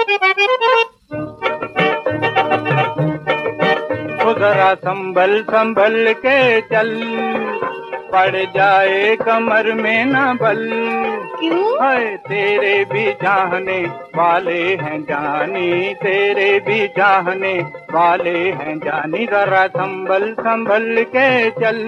वो जरा संभल संभल के चल, पड़ जाए कमर में न बल। क्यों? है तेरे भी चाहने वाले हैं जानी, तेरे भी चाहने वाले हैं जानी, जरा संभल संभल के चल।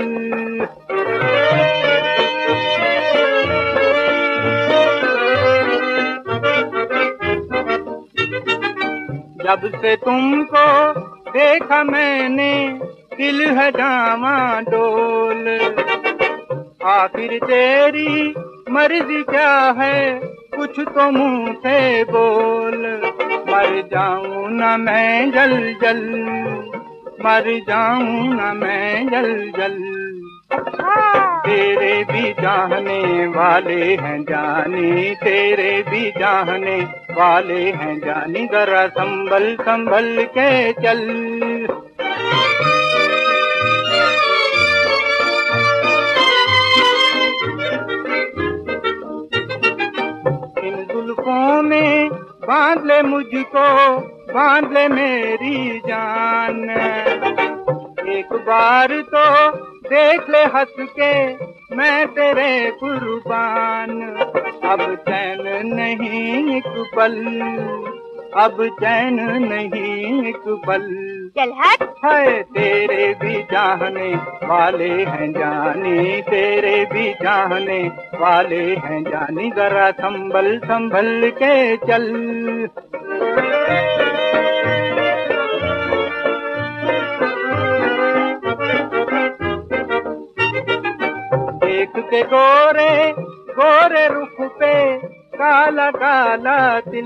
जब से तुमको देखा मैंने दिल है डामाडोल, आखिर तेरी मर्जी क्या है कुछ तो मुंह से बोल। मर जाऊं न मैं जल जल, मर जाऊं न मैं जल जल। तेरे भी चाहने वाले हैं जानी, तेरे भी चाहने वाले हैं जानी, जरा संभल संभल के चल। इन जुल्फों में बांध ले मुझको, बांध ले मेरी जान, एक बार तो देख ले हंस के मैं तेरे कुर्बान। अब चैन नहीं एक पल, अब चैन नहीं एक पल। चल हट। है तेरे भी चाहने वाले हैं जानी, तेरे भी चाहने वाले हैं जानी, जरा संभल संभल के चल। देख के गोरे गोरे रुख पे काला काला दिल,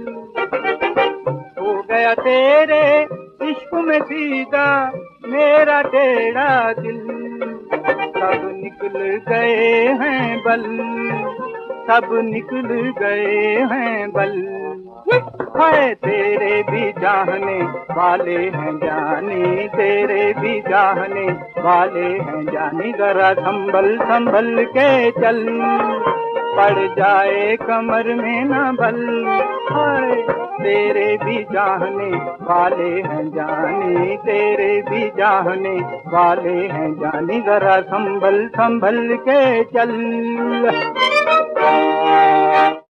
हो गया तेरे इश्क में सीधा मेरा टेढ़ा दिल। सब निकल गए हैं बल, सब निकल गए हैं बल। है तेरे भी चाहने वाले हैं जानी, तेरे भी चाहने वाले हैं जानी, जरा संभल संभल के चल, पड़ जाए कमर में न बल। है तेरे भी चाहने वाले हैं जानी, तेरे भी चाहने वाले हैं जानी, जरा संभल संभल के चल।